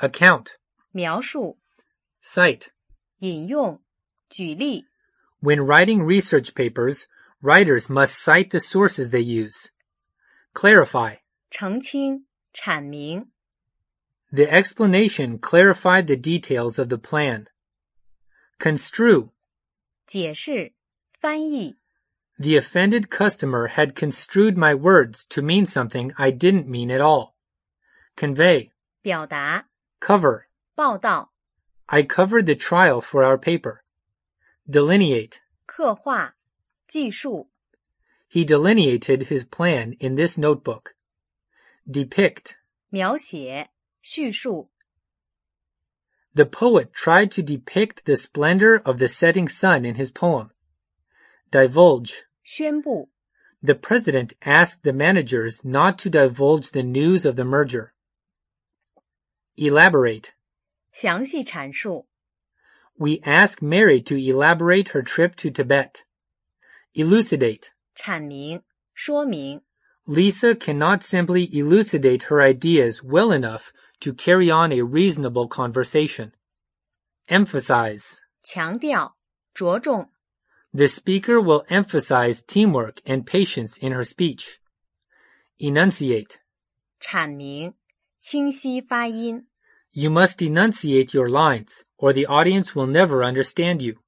account, 描述 cite. 引用举例 When writing research papers, writers must cite the sources they use. Clarify. 澄清阐明 The explanation clarified the details of the plan. Construe. 解释翻译 The offended customer had construed my words to mean something I didn't mean at all. Convey. 表达 Cover. 报道 I covered the trial for our paper. Delineate. 刻画记述 He delineated his plan in this notebook. Depict. 描写叙述 The poet tried to depict the splendor of the setting sun in his poem. Divulge. 宣布 The president asked the managers not to divulge the news of the merger. Elaborate. 详细阐述 We ask Mary to elaborate her trip to Tibet. Elucidate. 阐明说明 Lisa cannot simply elucidate her ideas well enough to carry on a reasonable conversation. Emphasize. 强调着重 The speaker will emphasize teamwork and patience in her speech. Enunciate. 阐明清晰发音 You must enunciate your lines, or the audience will never understand you.